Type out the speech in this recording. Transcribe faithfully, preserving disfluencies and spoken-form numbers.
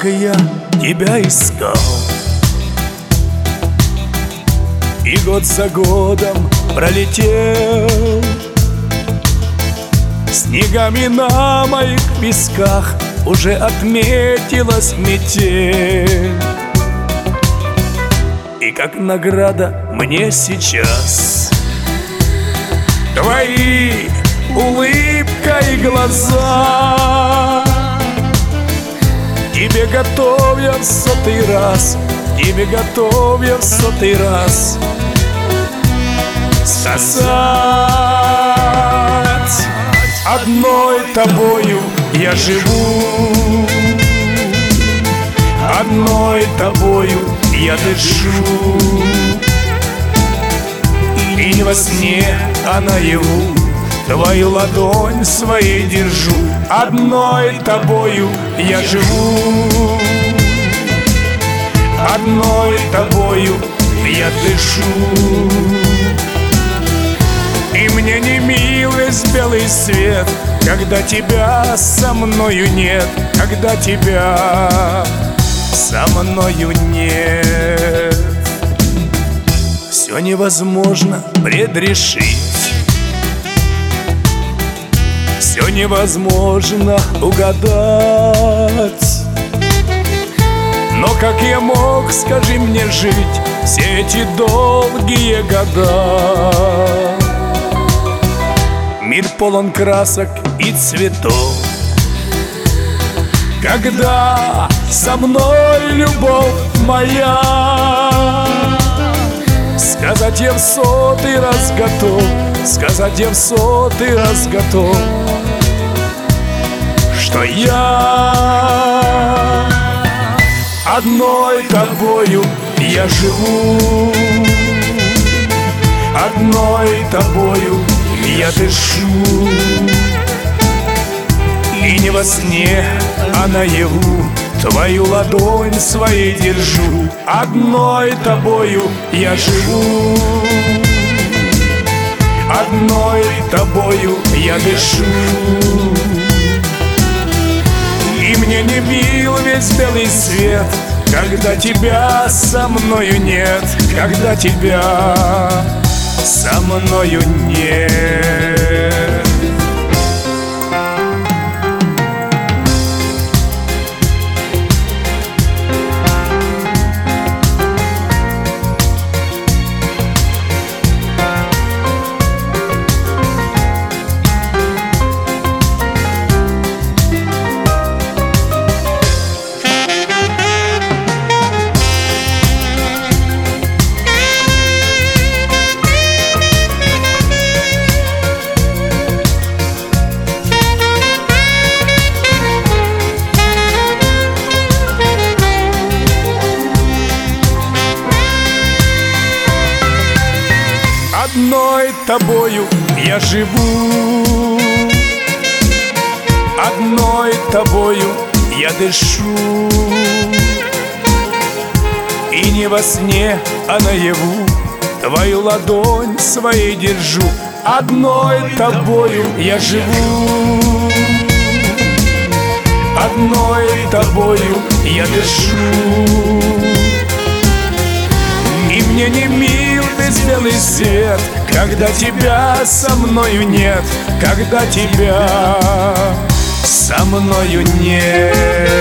Сколько я тебя искал, и год за годом пролетел. Снегами на моих песках уже отметилась метель. И как награда мне сейчас твои улыбка и глаза. Тебе готов я в сотый раз, тебе готов я в сотый раз сказать: одной тобою я живу, одной тобою я дышу. И не во сне, а наяву твою ладонь своей держу. Одной тобою я живу, одной тобою я дышу. И мне не мил весь белый свет, когда тебя со мною нет, когда тебя со мною нет. Все невозможно предрешить, все невозможно угадать. Но как я мог, скажи мне, жить все эти долгие года? Мир полон красок и цветов, когда со мной любовь моя. Сказать я в сотый раз готов, сказать я в сотый раз готов, что я одной тобою я живу, одной тобою я дышу. И не во сне, а наяву твою ладонь своей держу. Одной тобою я живу, одной тобою я дышу. И мне не мил весь белый свет, когда тебя со мною нет, когда тебя со мною нет. Одной тобою я живу, одной тобою я дышу. И не во сне, а наяву твою ладонь своей держу. Одной тобою я живу, одной тобою я дышу. И мне не мил весь белый свет, когда тебя со мною нет, когда тебя со мною нет.